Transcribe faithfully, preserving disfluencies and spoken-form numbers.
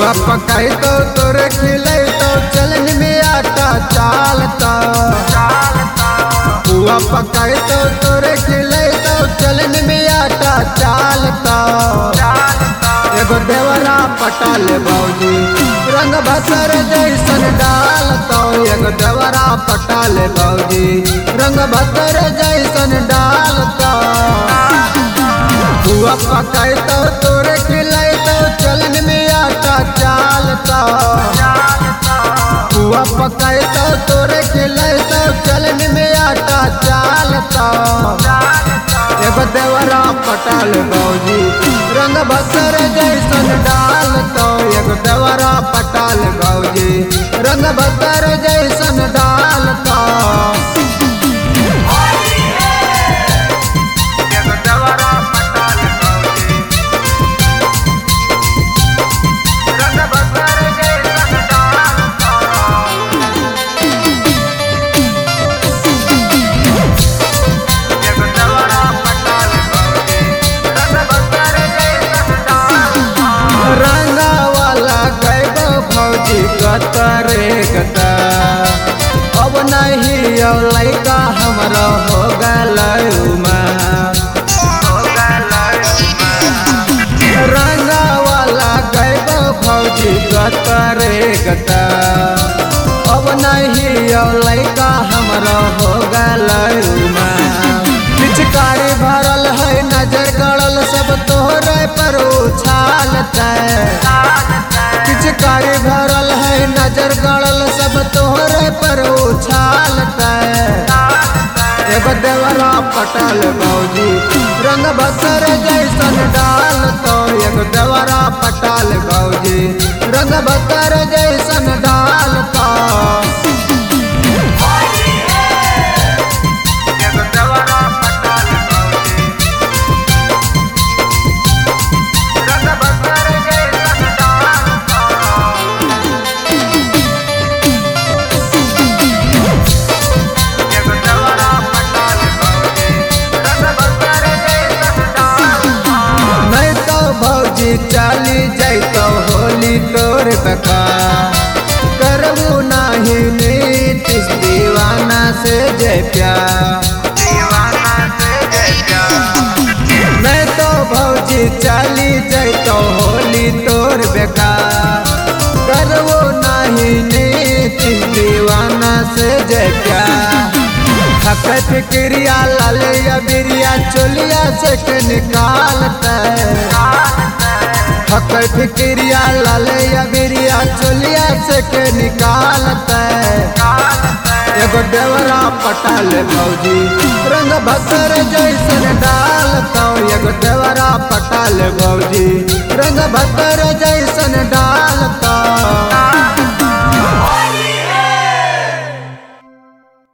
पुआ पकाई तो तोरे खिलाई तो चलन में आटा चालता। पुआ पकाई तो तोरे खिलाई तो चलन में आटा चालता। एगो देवरा पटाल भौजी रंग भसर जैसन डालता। एगो देवरा पटाल भौजी रंग भसर जैसन डालता। पुआ पकाई तो तोरे खिलाई तो चलन में आटा चालता। पुआ पकाई तो तोरे खिलाई तो चलन में आटा चालता। एगो देवरा पटाल भौजी रंग भसर जैसन डालता। एगो देवरा पटाल भौजी रंग भसर जैसन डालता। कतरे गता अब नहीं लैका हमरा हो गल रंगा वाला गैब भौजी कतरे गता अब नहीं लैका हमरा हो गल पिचकारी भरल है नजर गड़ल सब तोहरे पर उछालता। पिचकारी भरल है नजर गड़ल सब तोहरे पर उछालता। एगो देवरा पटाल भौजी रंग भसर जैसन डालता। एगो देवरा पटाल भौजी रंग भसर जैसन डालता। चली जैतो होली तोर बका करबू नहीं नीतीश दीवाना से जय प्यार। मैं तो भौजी चली जैतो होली तोर बका करबू नहीं नीतीश दीवाना से जय प्यार। हकत क्रिया लाल या बिरिया चोलिया से के निकालता। हकर फिक्रिया लाल या बिरिया चोलिया से के निकालता। एगो देवरा पटाल भौजी रंग भसर जैसन डालता। एगो देवरा पटाल भौजी रंग भसर जैसन डालता।